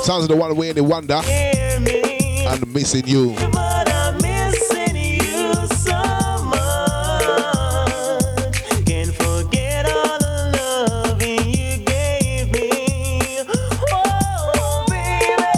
Sounds of the one way in the wonder. And missing you. But I'm missing you so much. Can't forget all the loving you gave me. Oh, baby.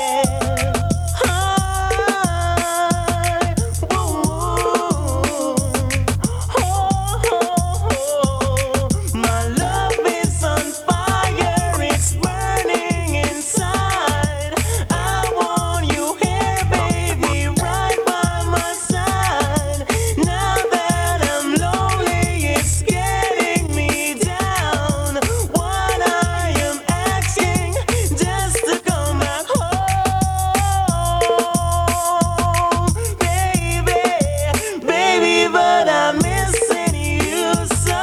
My love is on fire. It's burning inside. I want you here, baby, right by my side. Now that I'm lonely, it's getting me down. What I am asking, just to come back home, baby, baby, but I'm missing you so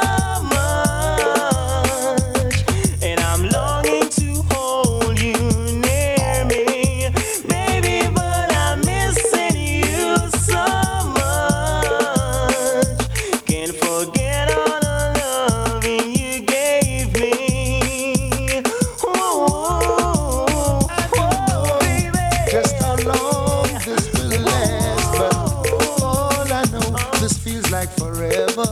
much, and I'm longing to hold you near me, baby, but I'm missing you so much. Can't forget all the loving you gave me. Oh, baby. Just how long this will last, but all I know, this feels like forever.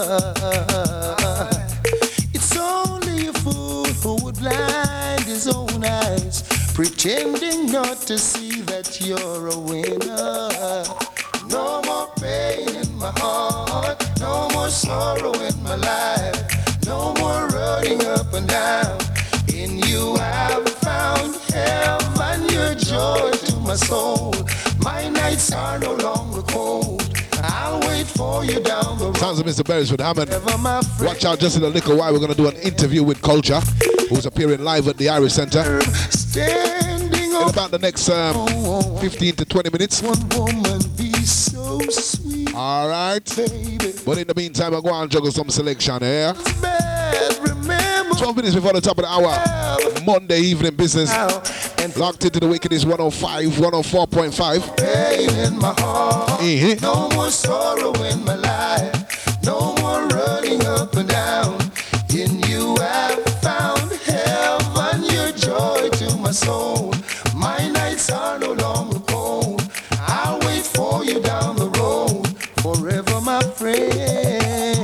It's only a fool who would blind his own eyes, pretending not to see that you're a winner. No more pain in my heart, no more sorrow in my life, no more running up and down. In you I've found heaven, your joy to my soul. My nights are no longer cold. I'll wait for you down the road. Sounds of Mr. Beresford Hammond. Ever my friend. Watch out just in a little while. We're going to do an interview with Culture, who's appearing live at the Irish Centre Standing in on about the next 15 to 20 minutes. one woman, be so sweet, All right. baby. But in the meantime, I'm going to juggle some selection here. It's bad, remember 12 minutes before the top of the hour. Monday evening business. now, and Locked into the wickedest 105, 104.5. pain in my heart. Mhm. No more sorrow in my life, no more running up and down. In you I've found heaven, your joy to my soul. My nights are no longer cold. I'll wait for you down the road, forever my friend.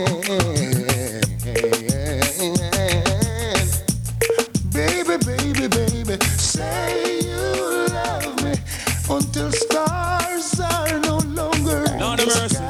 Baby, baby, baby, say you love me until stars are no longer in Lord the have mercy.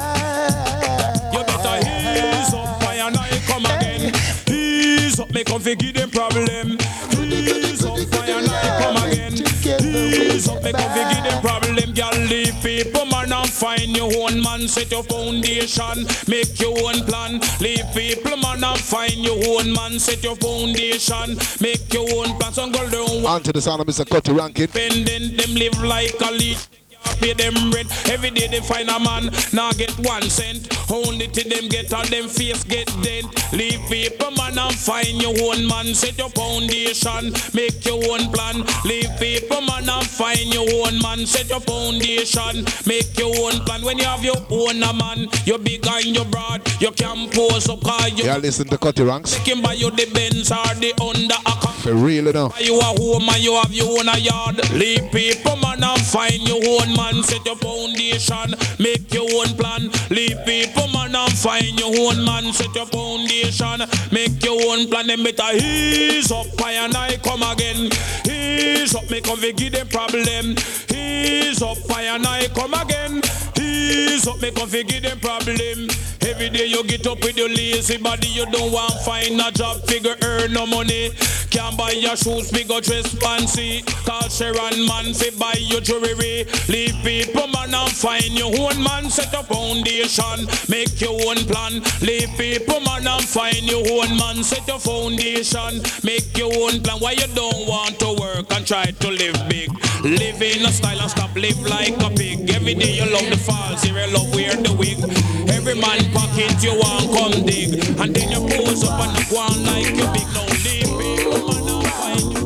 sky. You better ease up, fire and I come again. Ease up, make them forget them problem. Ease up, fire and I come again. Ease up, make them forget them problem. Girl, leave people, man, and find your own man. Set your foundation, make your own plan. Leave people, man, and find your own man. Set your foundation, make your own plan. Some girl don't want On to the sound of Mr. Cutty Rankin. independent, them live like a leech. Pay them rent every day. They find a man now get 1 cent. Only till them get on them face get dent. Leave people man and find your own man. Set your foundation, make your own plan. Leave people man and find your own man. Set your foundation, make your own plan. When you have your own man, you're big and you're broad. You can pose up cause you Yeah, listen to Cutty Ranks. can buy you the Benz or the under a car. For real, you know. You a home and you have your own a yard. Leave people man and find your own man. Set your foundation, make your own plan. Leave people man and find your own man. Set your foundation, make your own plan. Them better ease up, I and I come again. Ease up, make them give them problem. Ease up, I and I come again. Ease up, make them give them problem. Every day you get up with your lazy body, you don't want find a job, figure earn no money. Can't buy your shoes, big or dress fancy. Call Sharon man, fi buy your jewelry. Leave people man and find your own man. Set a foundation, make your own plan. Leave people man and find your own man. Set your foundation, make your own plan. Why you don't want to work and try to live big? Live in a style and stop live like a pig. Every day you love the falls, you love wear the wig. Every man pocket you want come dig, and then you pose up and you go on like you big. No leave people man and find you.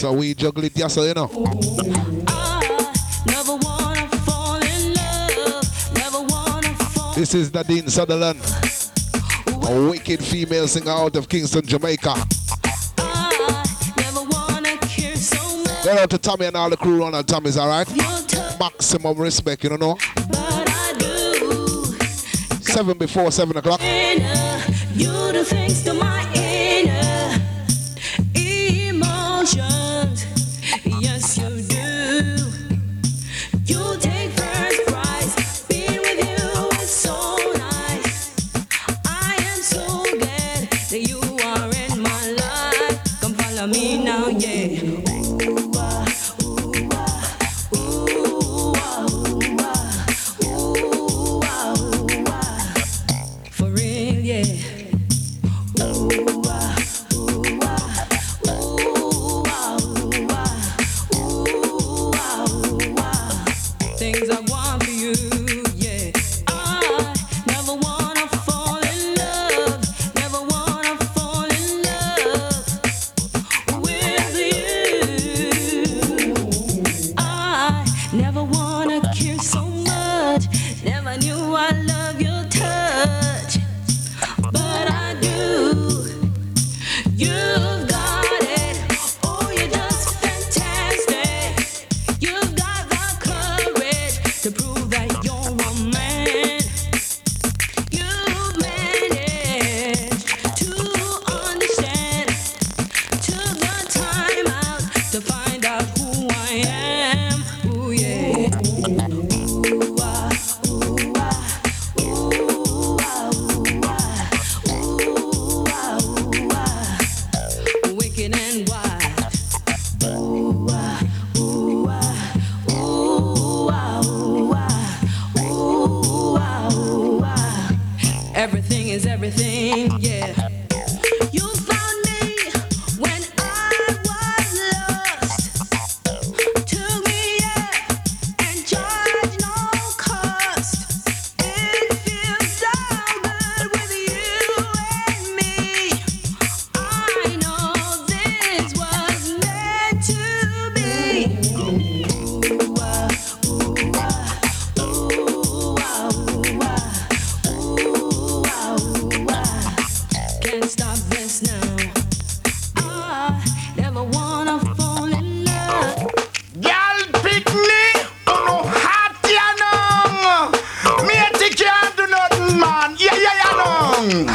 So we juggle it yesterday, you know. Never wanna fall in love. Never wanna fall. This is Nadine Sutherland, a wicked female singer out of Kingston, Jamaica. Never wanna care so much. Shout out to Tommy and all the crew on our Tommy's, alright? Your touch, Maximum respect, you know. but I do. 7 before 7 o'clock. You do things to my inner emotions. Yes, you do. You take first prize. Being with you is so nice. I am so glad that you are in my life. Come follow me now, yeah. Ooh, ah, ooh, ah, ooh, ah, ooh, ah, ooh, ah, ooh, ah. For real, yeah. Ooh, ah, ooh, ah, ooh, ah, ooh, ah, ooh, ah, ooh, ah. Things I want for you, yeah. I never wanna fall in love. Never wanna fall in love with you. I never wanna care so much. Never knew I love your touch, but I do. You've got it. Oh, you're just fantastic. You've got the courage to prove that you're a man. You've managed to understand. Took the time out to find out who I am. Ooh, yeah. Ooh, ah, ooh, ah, ooh, ah, ooh, ah, ooh, ah, ooh, ah. Wicked and wild. Ooh, ah, ooh, ah, ooh, ah, ooh, ah, ooh, ah, ooh, ah. Everything is everything, yeah. You found me when I was lost. Took me up and charged no cost. It feels so good with you and me. I know this was meant to be. Ooh, ah, ooh, ah, ooh, ah, ooh, ah, ooh, ah, ooh, ah. Can't stop this now. I never wanna fall in love. Girl, pick me, no hot ya nong. Me take you and do nothing, man. Yeah, nong.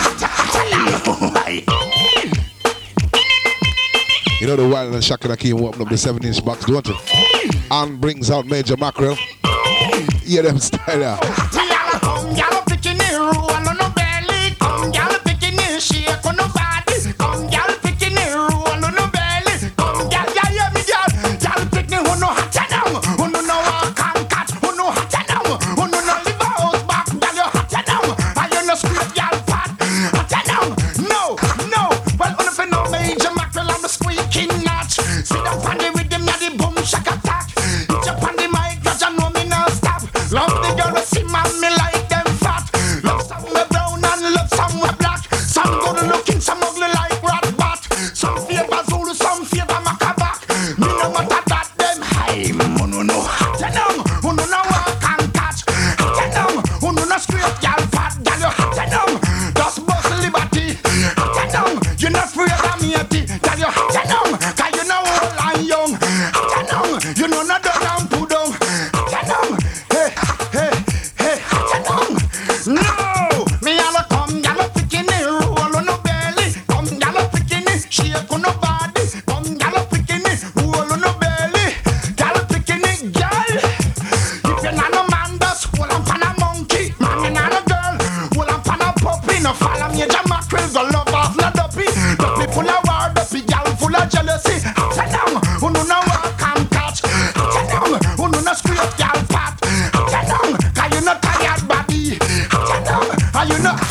You know the Wild and Shaka Akeem open up the 7-inch box, don't you? And brings out Major Mackerel. Yeah, them style there. Y'all come, y'all picking it, roll on no belly. Come, y'all picking it, shake on no body. Come, y'all picking it, roll on no belly. Come, y'all, yeah, me, y'all picking who no hot down, who no walk and cat, who no hot down, who no live out back, y'all you hot down. And you no squeeze, y'all fat, hot down. No, well, on if you know Major Mackerel, I'm the squeaking notch. Sit up on the rhythm, yeah, the boom shack attack. Hit up on the mic, 'cause you know me no stop. Love the girl to see man, me like them fat. Love some we brown and love some we black. Some good looking, some ugly like rat bat. Some favor Zulu, some favor Macabak. Me no matter that them high. Uno no hot down, uno no walk and catch. Hot down, uno no straight gal fat, gal you hot down. Just bust liberty. Hot down, you not afraid of me, gal you hot down. 'Cause you know old and young. Hot down, you know not done and put down. Hot down, hey, hot down. No, me all come, gal picking it, roll on no belly. Come, gal picking it, shake on no body. Come, gal picking it, roll on no belly. Gal picking it, gal. If you're not a man, just hold on for a monkey. Man, you're not a girl, hold on for a puppy. No follow Major Mackerel, go love off no duppy. Duppy full of war, duppy gal full of jealousy. Hot down, who no walk and catch. Hot down, who no scrape gal fat. Hot down, 'cause you no tired body. Hot down, and you know.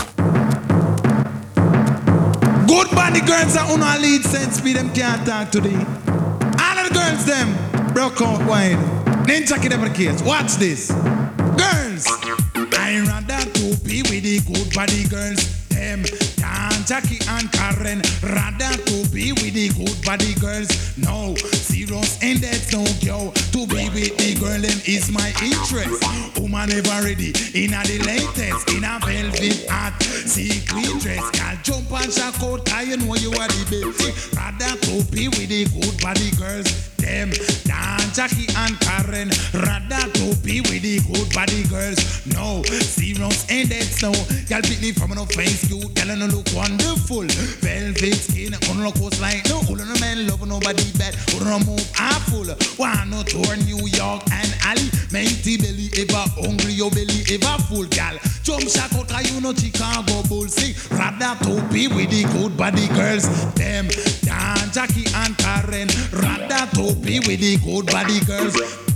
Good body girls are on our lead sense, be them can't talk today. All of the girls them broke out wine. Then check it every case. Watch this. Girls, I rather to be with the good body girls. Them Jan, Jackie and Karen. Rather to be with the good body girls. No, see and that's no yo. To be with the girl, them is my interest. Woman ever ready, in a the latest, in a velvet hat, sequin dress. Girl, jump and shock out, cause you know you are the best. Rather to be with the good body girls. Them, Dan, Jackie and Karen. Rather to be with the good body girls. No, serious and that's no. Girl, pick me from no face, you tell her look wonderful. Velvet skin, on no coast like no. Who no man love nobody bad. Who no move awful. One no tour New York and Ali. Mighty belly ever hungry, your belly ever full, gal. Jump shot out, you know Chicago Bulls. Sing. Rather to be with the good body girls. Them, Dan, Jackie and Karen. Rather to be with the good body girls.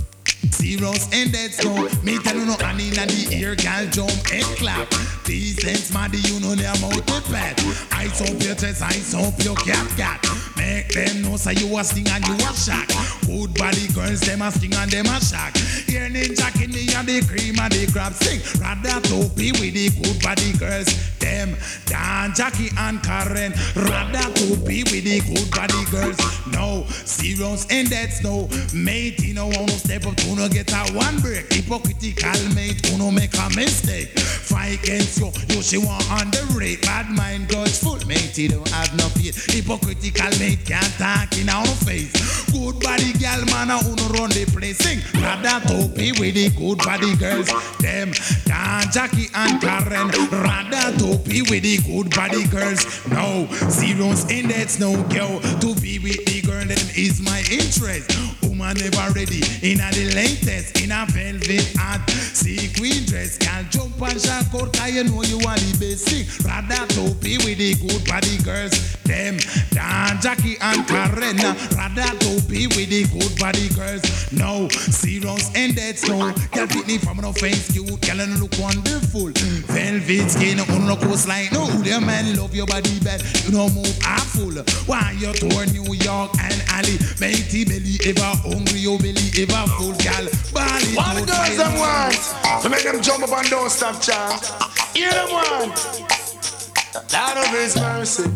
Serious and that's no. Me tell you no honey in the ear, gal jump and clap. These things maddy, you know they're mouth to pat. Ice up your chest, ice up your cat. Make them know say you a sting and you a shock. Good body girls, them a sting and them a shock. Here ninja in me and the cream and the crab sing. Rather to be with the good body girls. Them, Dan, Jackie and Karen. Rather to be with the good body girls. No, serious and that's no. Mate, you know wanna step up to no get a one break. Hypocritical mate, who no make a mistake. Fight against you she want on the rate. Bad mind God's full, mate, you don't have no faith. Hypocritical mate can't talk in our face. Good body girl man, who no run the place. Sing, rather to be with the good body girls. Them, Dan, Jackie and Karen. Rather to be with the good body girls. No, serious in that's no girl. To be with the girl, them is my interest. Woman never ready, in a the latest, in a velvet hat, sequin dress. Can't jump and shock out, cause you know you are the best. Sing, rather to be with the good body girls. Them, Dan, Jackie and Karen. Rather to be with the good body girls. No, serious and that's no. Girl pick me from no face cute, girl and look wonderful. Velvet skin, on no coast like no. The man love your body bad, you know move awful. Why you tour New York and Ali? Matey belly ever hungry, your belly ever full, gal. Bally What the girls them want? To make them jump up and don't stop chant. Hear them want. Out of His mercy.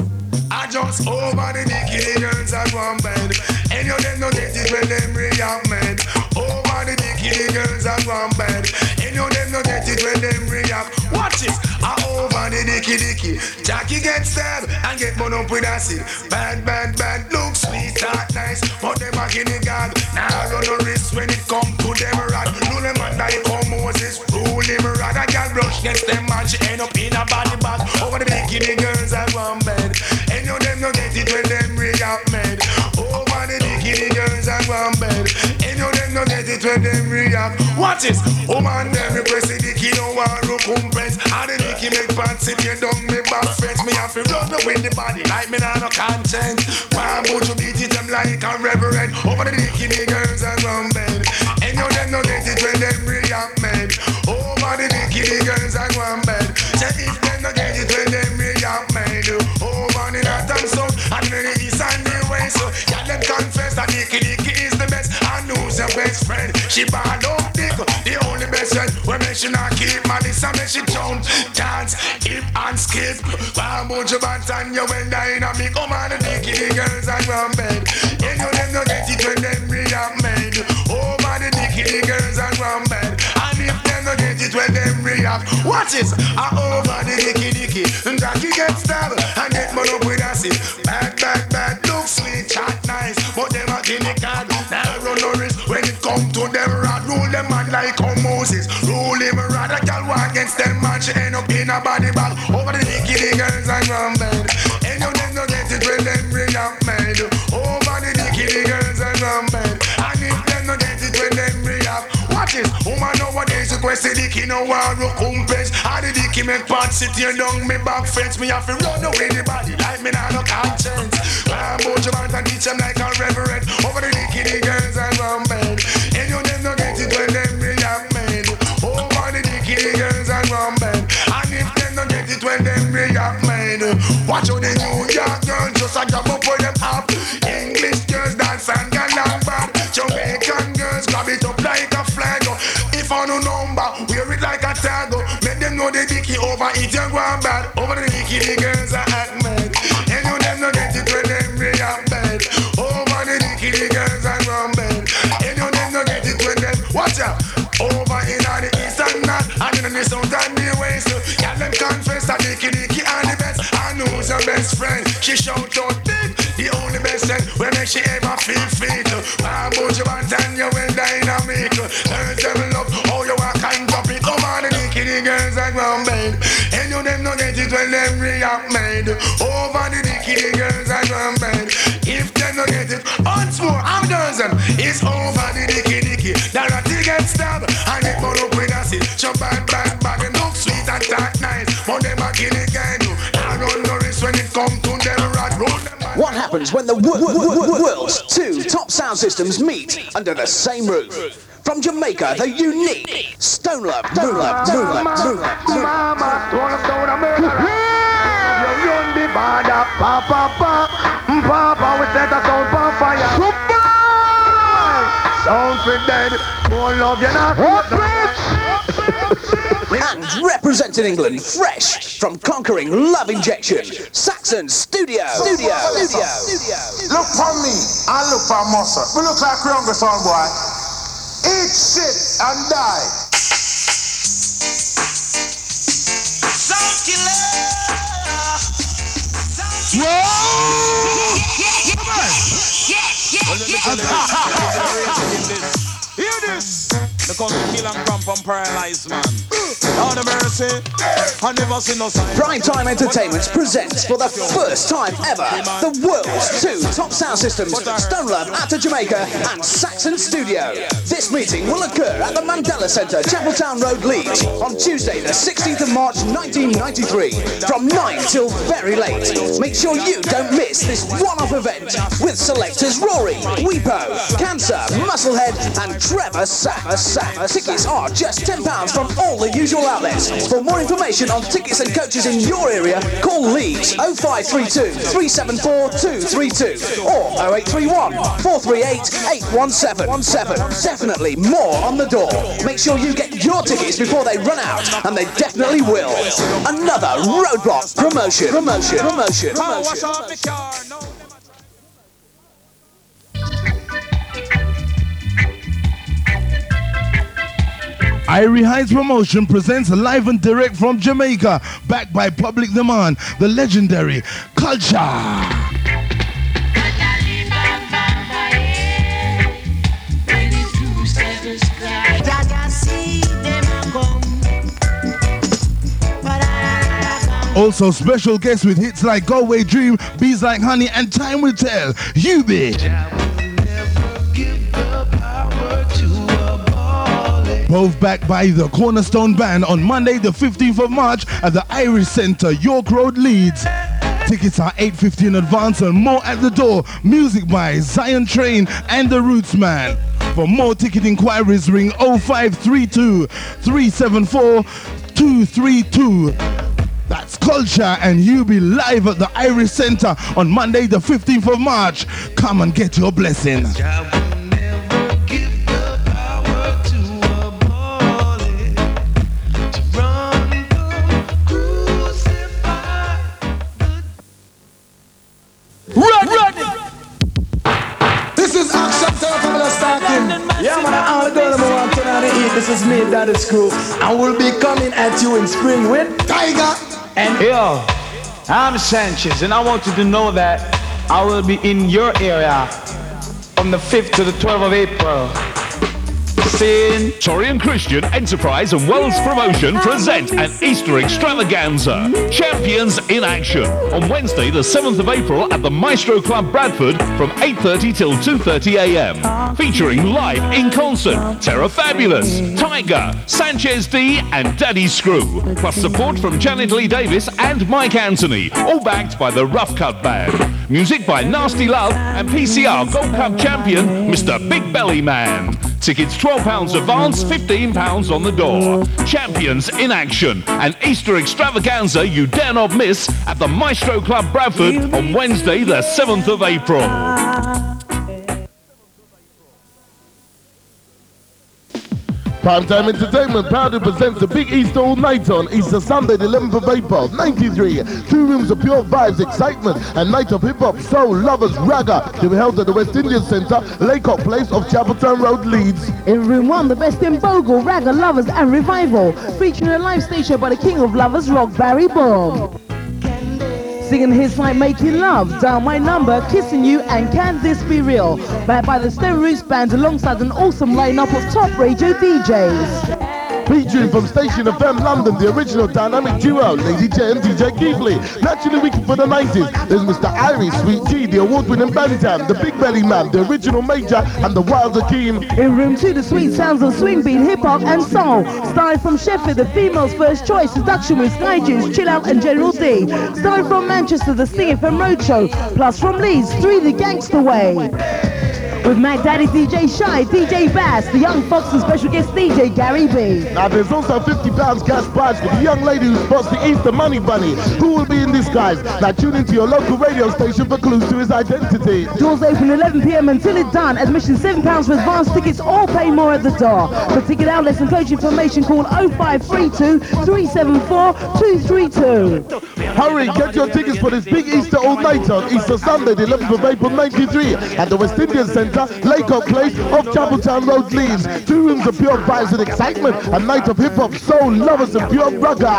I just over the dicky girls at one bed. And you them no get it when them react mad. Over the dicky girls at one bed. And you them no get it when them react. Watch it. I over the dicky. Jackie get stabbed and get burned up with acid. Bad. Look sweet, that nice. But them a guinea god. Now run no risk when it come to them rod. Rule them and like come Moses. Rule him rod. A girl brush gets them and she end up in a body bag. Over the dicky girls at one bed. And you them no get it when them react mad. Over the dicky girls at one bed. And you them no get it when them react. Watch this. Oh man, them repress the dicky no want recompense. And the dicky make pants if you don't me back fence. Me have to run up with the body like me not no conscience. Man, but you beat it them like a reverend. Over the dicky girls at one bed. And you them no get it when them react mad. Over the dicky girls at one bed. Say if them no get it when them react mad. Over the north and south and the east and the west. So yeah, them confess that dicky is the best. I know your best friend. She bad up dick, the only best friend. When she not keep malice and she jump, dance, hip and skip. One bunch of bands and you went dynamic. Come on, the dicky girls and one bed. And you them no get it when them react mad. Over the dicky girls and one bed. And if them no get it when them react, watch this. Over the dicky. Jackie get stabbed and get burned up with acid. Bad. Look sweet, chat nice. But them a guinea god. Now run no risk when it come to them rod. Rule them man like how Moses. Rule him rod. A girl walk against them man. She end up in a body bag. Over the dicky girls and one bed. And you them no get it when them react mad. Over the dicky girls and one bed. And if them no get it when them react. Watch this. Woman nowadays request the dicky no want recompense. And the dicky make part sit here down me back fence. Me have to run away the body like me not no conscience. I'm bout your man and teach them like a reverend. Over the dicky girls and one bed. And you them no get it when them react mad. Over the dicky girls and one bed. And if them no get it when them react mad. Watch how the New York girls just a grab up with them up. English girls dance and get long bad. Jamaican girls grab it up like a flag. If I no number, wear it like a tag. Make them know the dicky over it and go bad. Over the dicky girls are act mad. And you them no get it when them react bad. Over the dicky girls and She shout out big, the only best thing when make she ever feel fit. Bamboo you want and you will dynamic. Girls them love how you walk and drop it. Come on, the dicky girls are ground made. And you them no get it when them react made. Over the dicky girls are ground made. If them no get it, once more I'm dozen. It's over the dicky. The ratty get stabbed and it burn up with acid. So bad, and look sweet and that nice. But them a kill again. I don't know this when it come to them rat roll them. What happens when the world's two top sound systems meet under the same roof? From Jamaica, the unique Stone Love. Mama, you run the border, Papa, we set a sound on fire. Sound for dead, more love you not. And representing England, fresh from conquering Love Injection, Saxon Studio. Look for me, I look for muscle. We look like younger son boy. Eat shit and die. Sound killer. Hear this. They call me kill and cramp and paralyzed man. Lord of mercy, I never seen no sign. Primetime Entertainment presents for the first time ever the world's two top sound systems, Stone Love at Jamaica and Saxon Studio. This meeting will occur at the Mandela Centre, Chapeltown Road, Leeds, on Tuesday the 16th of March 1993 from 9 till very late. Make sure you don't miss this one-off event with selectors Rory, Weepo, Cancer, Musclehead and Trevor Sapp. Tickets are just £10 from all the usual outlets. For more information on tickets and coaches in your area, call Leeds 0532 374 232 or 0831 438 817. Definitely more on the door. Make sure you get your tickets before they run out, and they definitely will. Another Roadblock promotion. Irie Heights Promotion presents live and direct from Jamaica, backed by public demand, the legendary Culture. Also special guests with hits like Galway Dream, Bees Like Honey and Time Will Tell. You be. Both backed by the Cornerstone Band on Monday the 15th of March at the Irish Centre, York Road, Leeds. Tickets are $8.50 in advance and more at the door. Music by Zion Train and The Roots Man. For more ticket inquiries, ring 0532 374 232. That's Culture, and you'll be live at the Irish Centre on Monday the 15th of March. Come and get your blessing. This is Action Terminal starting. Yeah, man, all the girls who want to know to eat. This is me, Daddy's Crew, and we'll be coming at you in spring with Tiger. and Yo, I'm Sanchez, and I want you to know that I will be in your area from the 5th to the 12th of April. Seeing Torian Christian Enterprise and Wells Promotion present an Easter extravaganza. Champions in action on Wednesday the 7th of April at the Maestro Club Bradford from 8:30 till 2:30 a.m. Featuring live in concert Terra Fabulous, Tiger, Sanchez D and Daddy Screw. Plus support from Janet Lee Davis and Mike Anthony. All backed by the Rough Cut Band. Music by Nasty Love and PCR Gold Cup champion Mr. Big Belly Man. Tickets £12 advance, £15 on the door. Champions in action. An Easter extravaganza you dare not miss at the Maestro Club Bradford on Wednesday the 7th of April. Primetime Entertainment proudly presents the Big Easter All Night on Easter Sunday, the 11th of April, 93. 2 rooms of pure vibes, excitement, and night of hip-hop, soul, lovers, ragga to be held at the West Indian Centre, Laycock Place of Chapeltown Road, Leeds. In room 1, the best in Bogle, ragga, lovers, and revival, featuring a live station by the King of Lovers, Rock Barry Boom. Singing hits like Making Love, Dial My Number, Kissing You, and Can This Be Real? Backed by the Stone Roots Band alongside an awesome lineup of top radio DJs. Featuring from Station FM London, the original dynamic duo, Lady J and DJ Keithley. Naturally wicked for the 90s, there's Mr. Irie, Sweet Tea, the award-winning Bantam, the Big Belly Man, the original Major, and the Wild Akeem. In room 2, the sweet sounds of swing beat, hip-hop, and soul. Starting from Sheffield, the female's first choice, seduction with Sky Juice, Chill Out, and General D. Starting from Manchester, the Sting FM Roadshow. Plus from Leeds, 3 The Gangster Way. With Mac Daddy, DJ Shy, DJ Bass, the Young Fox, and special guest DJ Gary B. Now there's also £50 cash prize for the young lady who spots the Easter Money Bunny. Who will be in disguise? Now tune into your local radio station for clues to his identity. Doors open 11 p.m. until it's done. Admission £7 for advance tickets, or pay more at the door. For ticket outlets and coach information, call 0532 374 232. Hurry, get your tickets for this big Easter all-nighter on Easter Sunday, the 11th of April 93 at the West Indian Centre, Laycock Place off Chapeltown Road, Leeds. 2 rooms of pure vibes and excitement, a night of hip-hop, soul, lovers and pure rugger.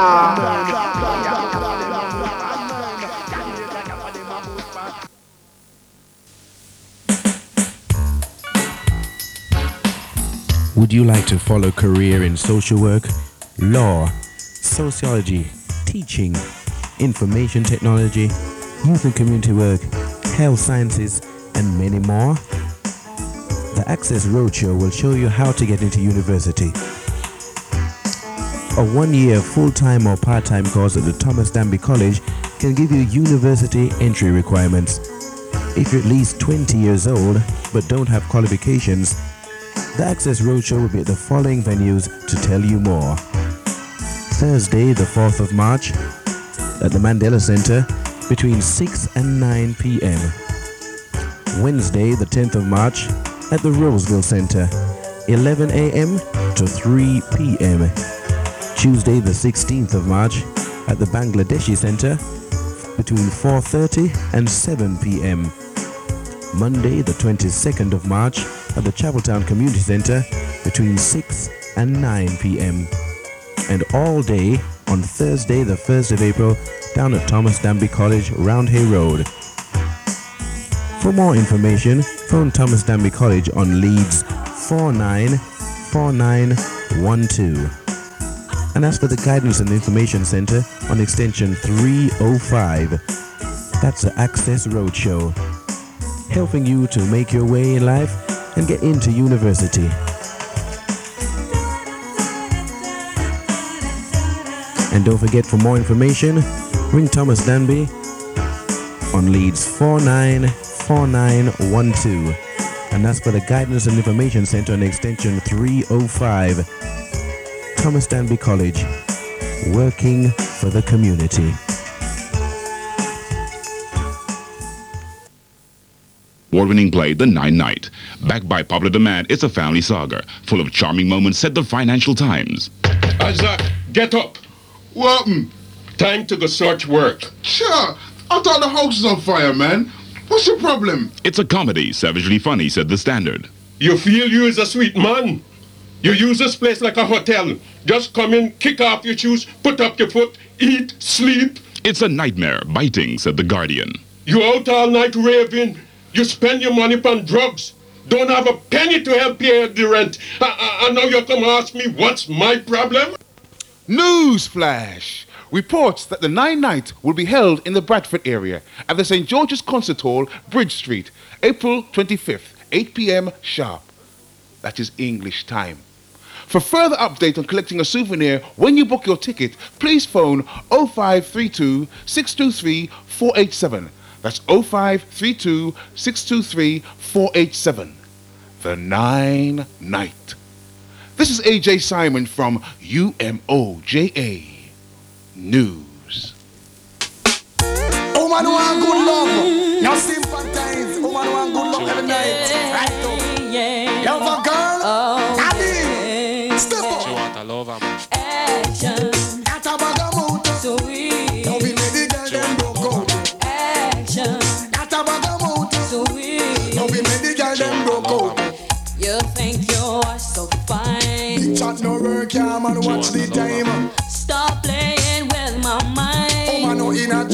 Would you like to follow a career in social work, law, sociology, teaching, information technology, youth and community work, health sciences, and many more? The Access Roadshow will show you how to get into university. A 1-year full-time or part-time course at the Thomas Danby College can give you university entry requirements. If you're at least 20 years old but don't have qualifications, the Access Roadshow will be at the following venues to tell you more. Thursday, the 4th of March, at the Mandela Center between 6 and 9 p.m. Wednesday, the 10th of March, at the Roseville Center, 11 a.m. to 3 p.m. Tuesday, the 16th of March, at the Bangladeshi Center, between 4:30 and 7 p.m. Monday, the 22nd of March, at the Chapeltown Community Center, between 6 and 9 p.m. And all day on Thursday, the 1st of April, down at Thomas Danby College, Roundhay Road. For more information, phone Thomas Danby College on Leeds 494912. And as for the Guidance and Information Center on extension 305, that's the Access Roadshow, helping you to make your way in life and get into university. And don't forget, for more information, ring Thomas Danby on Leeds 494912. And that's for the Guidance and Information Center on extension 305. Thomas Danby College, working for the community. Award-winning play The Nine Night. Backed by popular demand, it's a family saga, full of charming moments, said the Financial Times. Isaac, get up. What? Time to go search work. Sure. I thought the house is on fire, man. What's your problem? It's a comedy, savagely funny, said the Standard. You feel you is a sweet man. You use this place like a hotel. Just come in, kick off your shoes, put up your foot, eat, sleep. It's a nightmare, biting, said the Guardian. You out all night raving. You spend your money on drugs. Don't have a penny to help pay the rent. And now you come ask me what's my problem? Newsflash! Reports that the Nine Night will be held in the Bradford area at the St. George's Concert Hall, Bridge Street, April 25th, 8 p.m. sharp. That is English time. For further update on collecting a souvenir when you book your ticket, please phone 0532 623 487. That's 0532 623 487. The Nine Night. This is AJ Simon from UMOJA News. Oh man, want good love. Now sympathize. Oh man, want good love every night. Right up. Love a girl. Abby. Step up. She want a lover, man. Action. That a bag of mood. Sweet. Don't be many girls them broke out. Action. That a bag of mood. Sweet. Don't be many girls them broke out. You think you are so fine. Big chat no work, yeah, man, watch the time. Stop playing with my mind. Oh man, no in a joke when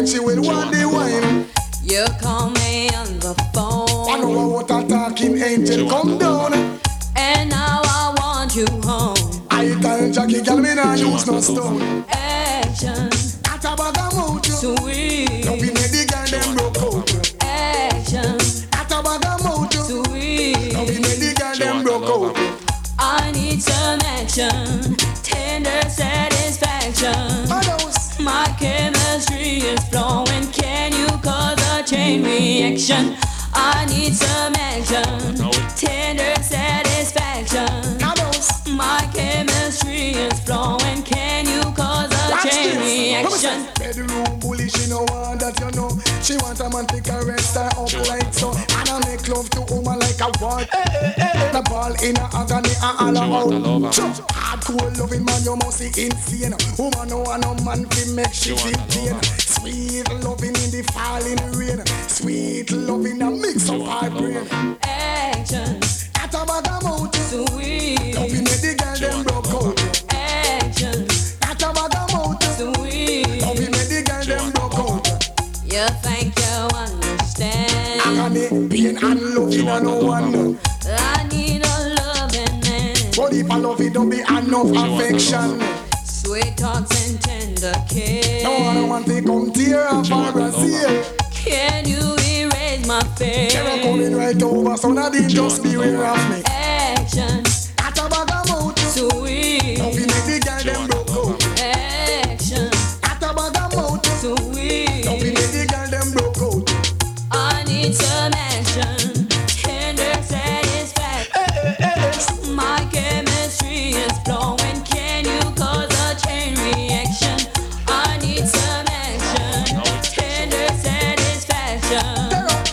she will want the wine. You call me on the phone. I know what a talking angel come down. And now I want you home. I tell Jackie, girl, me nah use no stone. Action. At a bag of mouth. Sweet. Don't be the girl them broke out. Action. At a bag of mouth. Sweet. Don't be the girl them broke out. I need some action. Tender satisfaction. My chemistry is flowing. Can you cause a chain reaction? I need some action. Tender satisfaction. My chemistry is flowing. Can you cause a chain reaction? Bedroom bully, she no want that you know. She want a man to caress her up like so. And I make love to woman like a wall. The ball in a agony and all out. Hardcore loving man, you must be insane. Woman no want no man to make she feel pain. Sweet loving in the falling rain. Sweet loving a mix of our brain. Action. At a bag of mouth. Sweet. Don't be make the girl them broke out. Action. At a bag of mouth. Sweet. Don't be make the girl them broke out. You think you understand? Agony, pain and loving and no one. I need a loving man. But if I love it, don't be enough affection. Sweet talks and tender kiss. No one want to come tear up our Brazil. Can you erase my fear? Never coming right over, so now they just beware of me. Action. At a bag of mouth. Sweet. Don't be make the girl them broke out. Action. At a bag of mouth. Sweet. Don't be make the girl them broke out. I need some action. Tender satisfaction. My chemistry is flowing. Can you cause a chain reaction? I need some action. Tender satisfaction.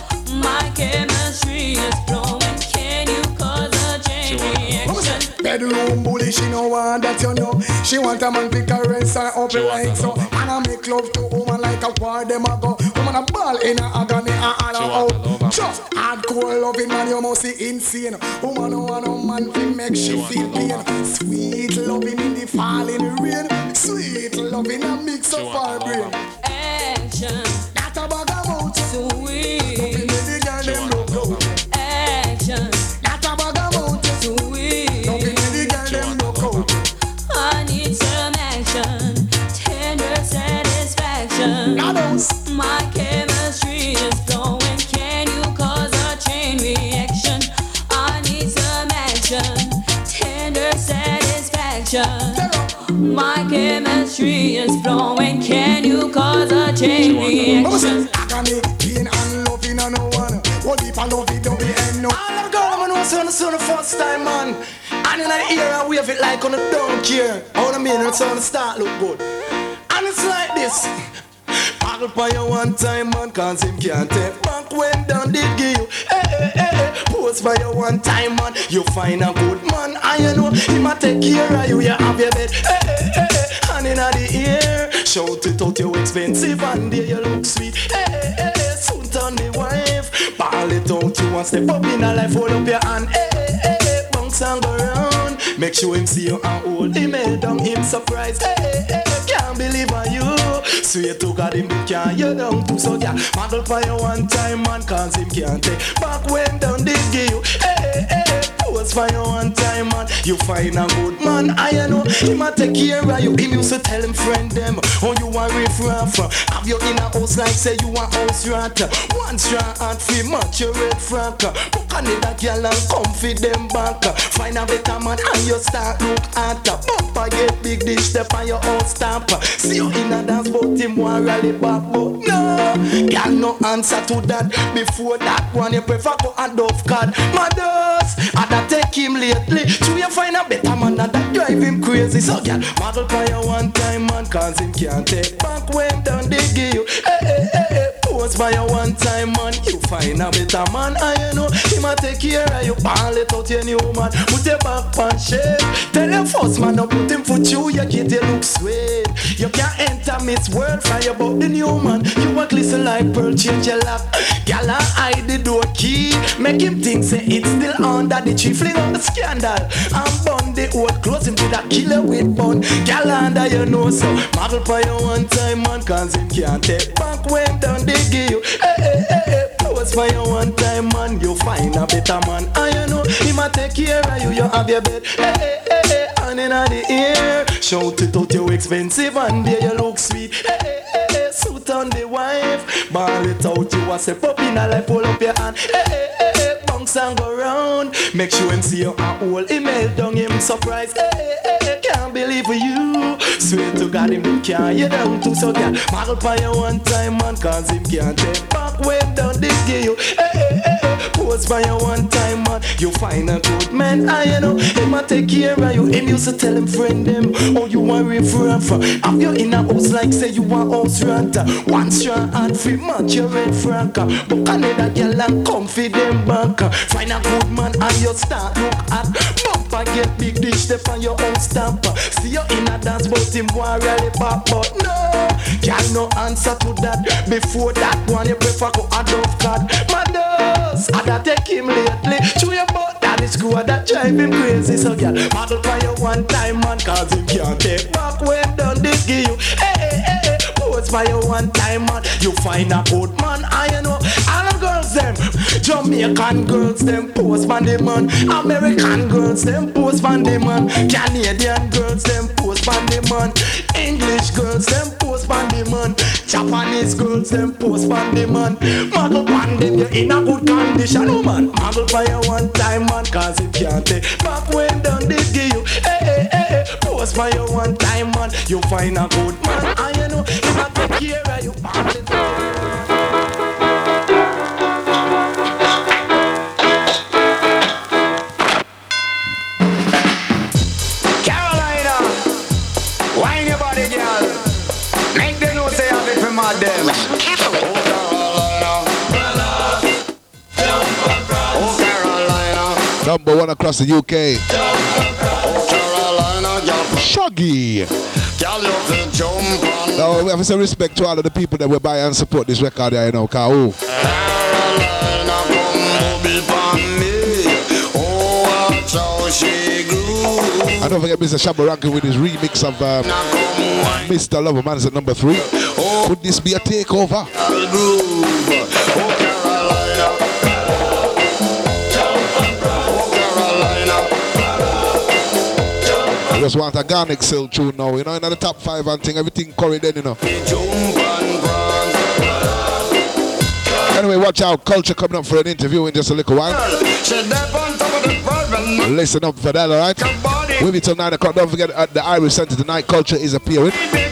My chemistry is flowing. Can you cause a chain reaction? Bedroom bully, she no want that you know. She want a man to caress her up like so. And I make love to woman like a war them a go. Woman a ball in a agony and all out. Just hardcore loving man, you must be insane. Woman no want no man to make she feel pain. Sweet loving in the falling rain. Sweet loving a mix of our brain. Action. At a bag of mouth. Sweet. Don't be make the girl them broke out. Action. At a bag of mouth. Sweet. Don't be make the girl them broke out. I need some action. Tender satisfaction. My chemistry is flowing. Can you cause a chain reaction? I need some action. Tender satisfaction. My chemistry is flowing. Can you cause a chain reaction? Agony, pain and loving and no one. What if I love it, don't be end no. All the girl, man, was on the first time, man. And in the ear, I wave it like on a don't care. I wanna mean it's on the start look good. And it's like this. Paddle by you one time, man, cause him can't take back when down did give you. Pose by you one time, man, you find a good man. And you know, him a take care of you, you have your bed. And in the ear, shout it out, you expensive, and there you look sweet. Soon turn the wife, ball it out, you want step up in a life, hold up your hand. Bounce and go round, make sure him see you and hold him head down, him surprised. Can't believe on you. Sweet to God him can't you down too. So yeah, model for you one time, man, cause him can't take back when down did give you. Pose for you one time, man, you find a good man. I know him a take care of you. Him used to tell him friend them, oh you a riff raff. Have you in a house like say you a house rat. One straw and free match your red frack. Book another girl and come feed them back. Find a better man and you start look at. Bumper get big dish step on your own stamp. See you in a dance but him want rally back. But no, girl no answer to that. Before that one you prefer go adopt card. Mothers, I that take him lately. So you find a better man and that drive him crazy. So girl, model for you one time man, cause him can't take back when down they give you. Pose by your one time man, you find a better man. I know he might take care of you. Ball it out your new man. Put your back pan shape. Tell your first man, no put him foot you. You get you look sweet. You can't enter Miss World fly about the new man. You want listen like pearl, change your lock. Gala hide the door key. Make him think say it's still under the tree. Fling on the scandal. I'm bun the old clothes him with a killer with bun. Gala under your nose so model by your one time man. Cause him can't take back when done they give you. Hey, hey, hey, hey. Pose for your one time man. You find a better man. I know he might take care of you. You have your bed. Hey, hey, hey, hey. And in the ear. Shout it out you expensive and there you look sweet. Hey, hey, hey, hey. Suit on the wife. Ball it out you a step up in a life. Pull up your hand. Hey, hey, hey, hey. Bounce and go round. Make sure him see you a whole email down him surprise. Hey, hey, hey, hey. Can't believe you. Swear to God him can't you down to so girl. Model for you one time man. Cause him can't take back when down this give you. Hey, hey, hey, hey. Pose for you one time man. You find a good man. I know him a take care of you. Him used to tell him friend them. Oh you want refer from. Have you in a house like say you want house renter. One strong and free match your red franca. But Canada girl and comfy them back. Find a good man and you start look at. Bumper get big dish step on your own stamper. See you in a dance but him want rally back. But no, girl no answer to that. Before that one you prefer go adopt God. Mothers, I da take him lately. Chew your butt that is screw that drive him crazy. So girl, model for you one time man. Cause him can't take back when done this give you. Hey, hey, hey, hey. Pose for you one time man. You find a good man. I know all the girls them. Jamaican girls them pose for the man. American girls them pose for the man. Canadian girls them pose for the man. English girls them pose for the man. Japanese girls them pose for the man. Model pan them you in a good condition, oh man. Model for you one time man. Cause it can't take back when done this give you. Hey, hey, hey, hey. Pose for you one time man. You find a good man. I know if I take care of you. Carolina, wine your body, girl. Make them know say I'm it for my them. Number one across the UK. Shaggy. Now we have to say respect to all of the people that will buy and support this record here, you know, cause and don't forget Mr. Shabba Rankin with his remix of Mr. Loverman's at number 3. Would this be a takeover? I just want a Garnic Sill tune now, you know, in the top 5 and thing, everything curry then, you know. Anyway, watch out, Culture coming up for an interview in just a little while. Listen up for that, alright? We'll be till 9 o'clock. Don't forget at the Irish Centre tonight, Culture is appearing.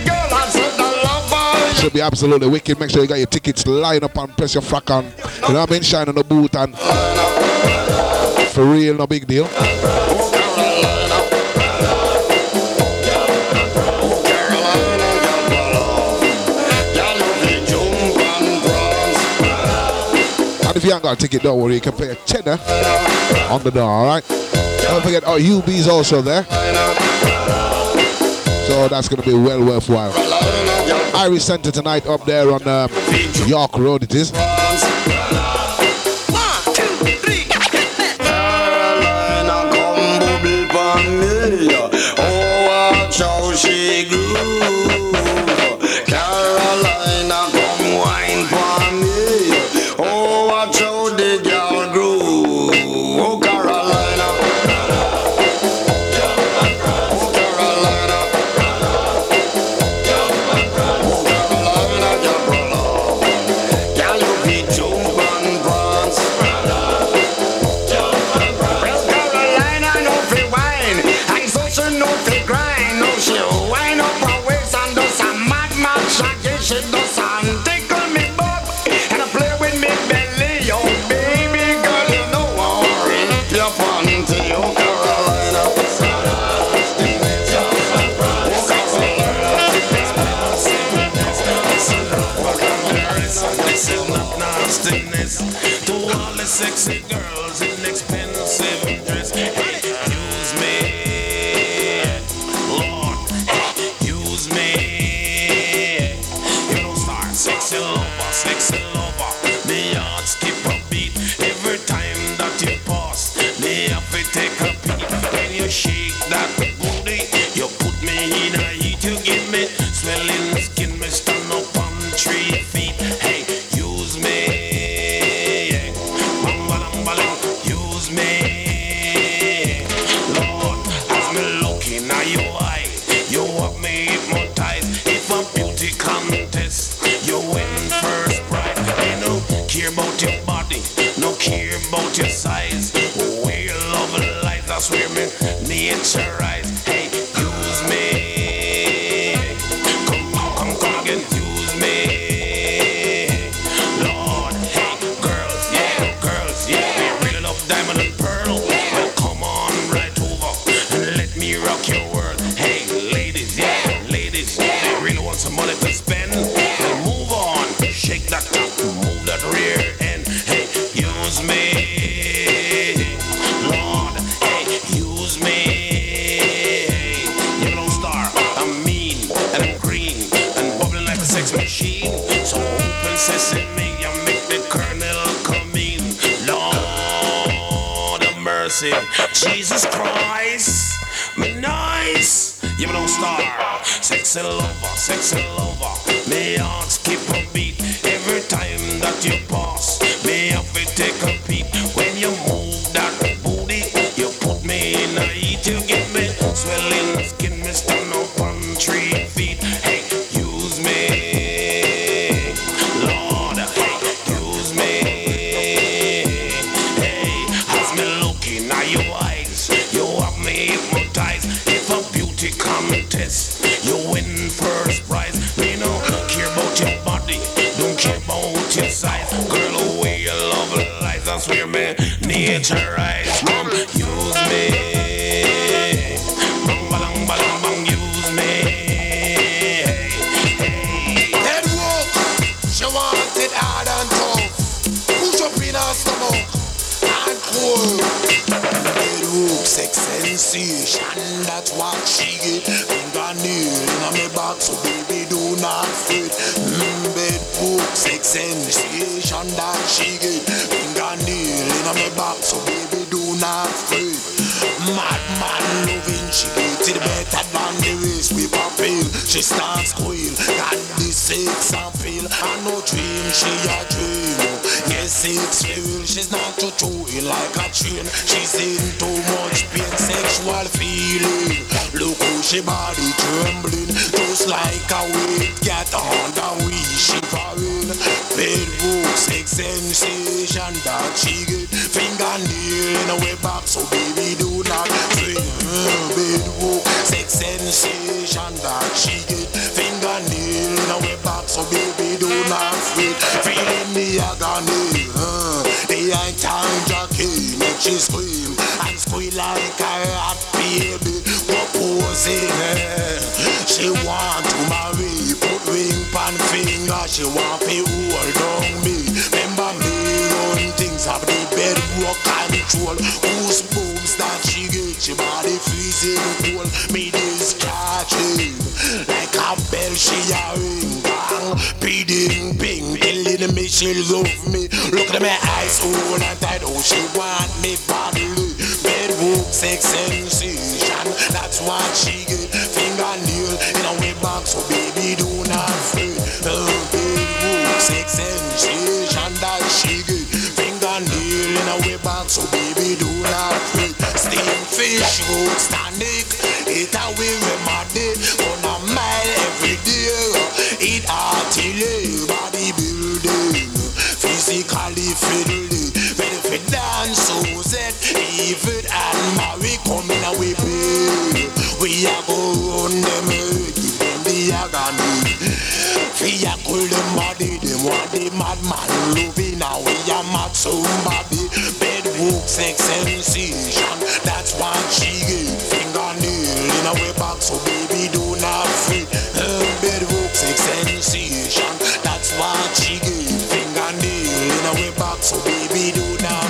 Should be absolutely wicked. Make sure you got your tickets, line up and press your frack on. You know what I mean? Shine on the boot and for real, no big deal. If you ain't got a ticket, don't worry, you can pay a tenner on the door, alright? Don't forget, UB's also there. So that's going to be well worthwhile. Irish Centre tonight up there on York Road it is. sexy girls in expensive dress. Hey, use me, Lord. Hey, use me. You don't start sexy lover, sexy lover. Me heart skip a beat every time that you pass. Me have to take a peek when you shake that booty. You put me in a heat, you give me swelling skin. Me stand up on 3 feet. Hey, use me. Use me, Lord, as me looking at your eye, you have me hypnotized. If a beauty contest, you win first prize. They no care about your body, no care about your size. Where your love lies, that's where me nature rise. Hey, use me, come again, use me. Diamond and pearl, well come on right over and let me rock your world. Hey ladies, yeah, ladies, they really want some money to spend. Well move on, shake that top, move that rear end. Hey, use me, Lord. Hey, use me. You don't star, I'm mean and I'm green and bubbling like a sex machine. So open sesame, you make the kernel come in, Lord. Jesus Christ, me nice. You don't star, sexy lover. Me heart skip a beat every time that you pass. Me have to take a peep when you move that booty. You put me in a heat, you give me swelling skin. Me stand up on 3 feet. Hey, use me, Lord. Hey, use me. Your eyes, you have me hypnotized. If a beauty contest, you win first prize. Me no care about your body, don't care about your size. Girl, the way your love lies, that's where me nature rise. Come, use me, bang bang bang bang, use me. Hey, head walk, she want it hard and tough. Push up in her stomach and cold. Sex sensation, that's what she get. Fingernail in my back, so baby do not fret. Bedbook, sex sensation, that she get. Fingernail in my back, so baby do not fret. Madman loving, she gets it better than the rest. We papel, she starts squeal. Got this sex appeal, and no dream, she a dream. Yes, sex real, she's not too chewing like a train. She's in too much pain, sexual feeling. Look how she body trembling, just like a weight cat on the wheel. She falling, bedbook, sex sensation that she get. Fingernail in her way back, so baby do not fret. Bedbook, sex sensation that she get. Fingernail in her way back, so baby do not fret. Feeling the agony, the time jockey make she scream and squeal like a rat baby. Proposing her, she want to marry. Put ring pan finger, she want to hold on me. Remember me run things up the bedrock control. Goosebumps that she get, she body freezing cold. Me discharging like a bell, she a ring bang. Beating ping, telling me she love me. Look at my eyes, hold and tight, oh she want me badly. Bedrock sex sensation, that's what she get. Fingernail in her way back, so baby do not fret. Bedrock sex sensation, that she get. Fingernail in her way back, so baby do not fret. Steam fish, road standing, it a way remedy. On a mile every day, it artillery, body building. Physically fiddly, ready for dance, so set, even and Mary coming away big. We are going them, give them the agony. We are cool them body, them want the madman loving. Now we are mad somebody. Bedrock sex sensation, that's what she get. Fingernail in her way back, so baby do not fret. Bedrock sex sensation, that's what she get. Fingernail in her way back, so baby do not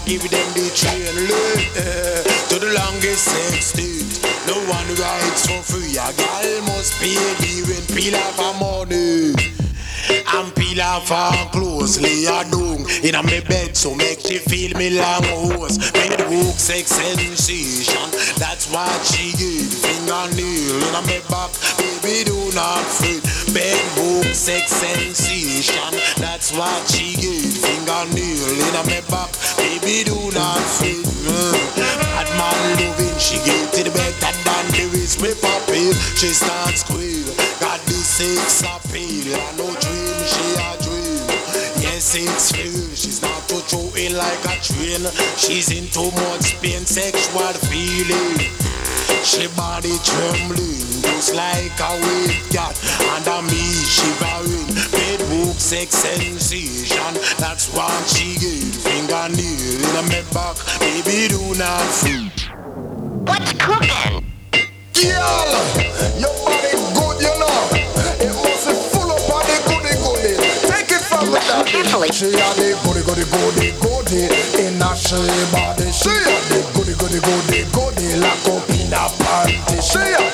give them the train to the longest extent. No one rides for free. A girl must pay the rent, peel off her money and peel off her clothes. Lay her down in a me bed so make she feel me long hose. Bed hook sex sensation, that's what she get. Fingernail in a me back, baby do not fret. Bed hook sex sensation, that's what she get. Fingernail in a me back, baby do not fret. Bad man loving, she get to the better than the rest. Me poppy, she starts squeal. Got the sex appeal, I no dream, she a dream. Yes, it's real, she's not to throw in like a train. She's in too much pain, sexual feeling. She body trembling, just like a wave cat. Under me, shivering. Bed hook sex sensation, that's what she get. Fingernail in a me back, baby do not feel. What's cooking? Girl, your body good, you know. It must be full up of the goody. Take it from the daddy. She had the goody. In a she body. She had the goody. Lock up in a panty. She had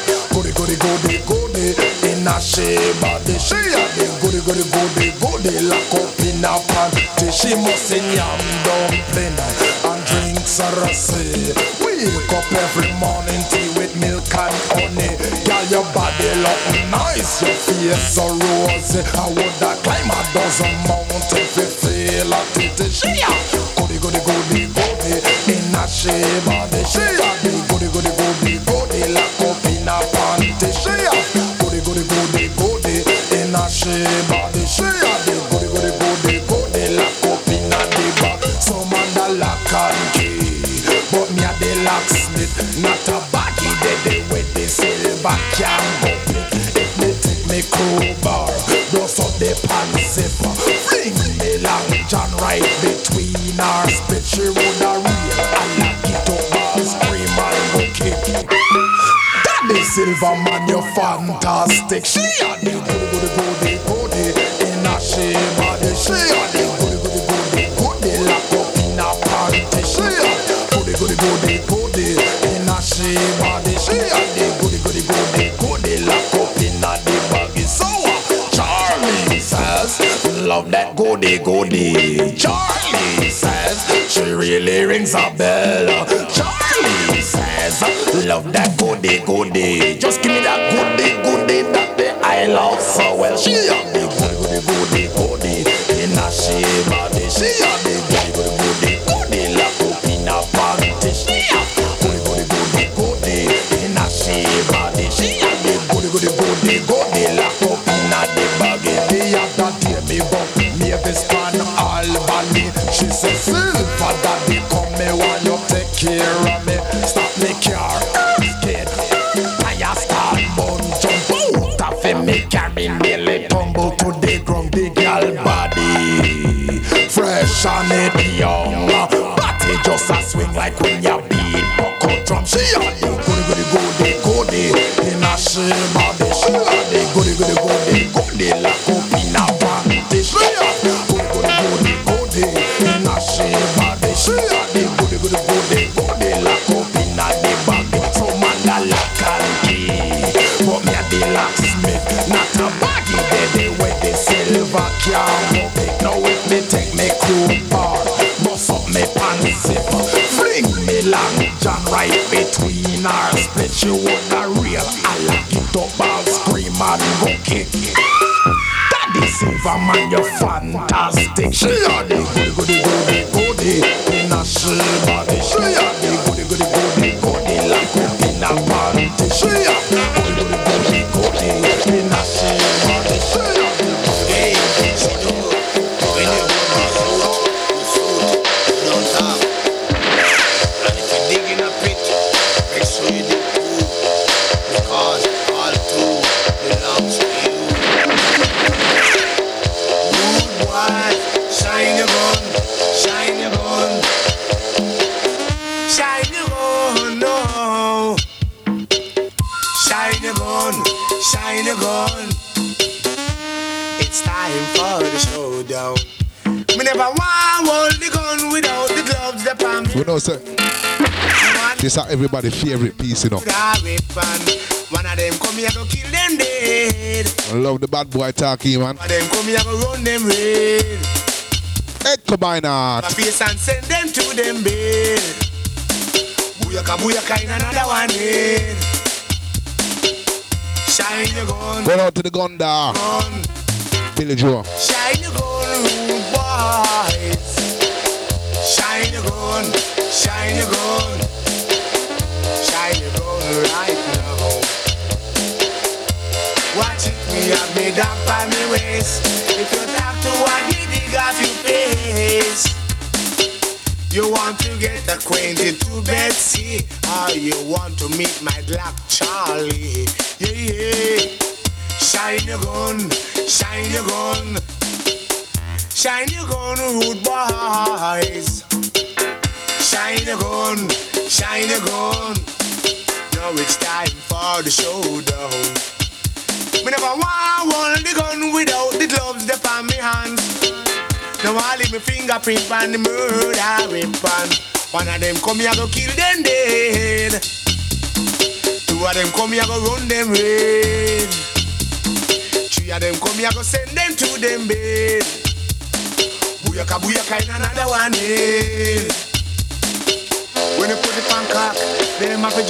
goody. In a she body. She had the goody. Lock up in a panty. She must sing yam dumpling and drink sarasi. Wake up every morning, tea with milk and honey. Girl, your body look nice, your face so rosy. I woulda climb a dozen mountains if you feel a titty. She a goody. In a she body, she a the goody. Lock up in a panty. She a goody. In a she body, she a the goody. Lock up in a the back. Some man da lock and key, but me a the locksmith. Not a baggy dead with the silver can go pick. If me take me crowbar, bust up the pan zipper. Fling me long John right between our spit. She woulda real and lock it up, ball scream and go kick. Daddy Silver man, you're fantastic. She a the goody. In a she body, she a the goody. Lock up in a panty. She a goody. In a she body, she a the goody. Lock up in a the baggy. So Charlie says, love that goody. Charlie says, she really rings a bell. Charlie says, love that goody. Just give me that goody that the I love so well. She a the goody. In a she body, she a the goody. Lock up in a panty. She a goody. In a she body, she a the goody. Lock up in a the baggy. The other day me bump Mavis Pan Albany. She said, Silver daddy come me while you take care of me. Stop me car, skid. I start bun jump out of me carry nearly tumble to the ground. The girl body fresh and it young. Body just a swing like when you beat buckle drum. She a the goody. In a she body, she a the goody. Lock up in a panty. She a goody. In a she body, she a the goody. Lock up in a the bag. So man a lock and key, but me a the locksmith. Not a baggy dead with the silver can. Now if me take me crowbar, bust up me pants zip, fling me long John right between our split. She woulda real, I like it up, I'll scream and go kick. Daddy Silver man, you're fantastic. She a the goody. In a she body, she a the goody. Lock up in a panty. She a the goody. In a she body, she a the goody. When you don't stop. And if you're digging a pit, make sure you dig too, because all two belongs to you. Good boy, shine your gun, no. Shine your gun. It's time for the showdown. Me Me never want hold the gun without the gloves upon me. We know, sir. This is everybody's favorite piece, you know. One of them come here go kill them dead. I love the bad boy talking, man. One of them come here go run them red. Hey, combine art. My face and send them to them bed. Booyaka, booyaka in another one head. Shine your gun. Go out to the gun there. Billy Joe. Shine your gun, rude boys. Shine your gun, shine your gun. Shine your gun right now. Watch it, me have me down by me waist. If you talk to one, you dig off your face. You want to get acquainted to Betsy, or you want to meet my black Charlie. Yeah, yeah. Shine your gun, shine your gun. Shine your gun, rude boys. Shine your gun, shine your gun. Now it's time for the showdown. Me never want hold the gun without the gloves upon me hands. Now I leave my fingerprint on the murder weapon. One of them come here go kill them dead. Two of them come here go run them red. Three of them come here go send them to them bed. Booyaka, booyaka in another one head. When you put it on cock, them have to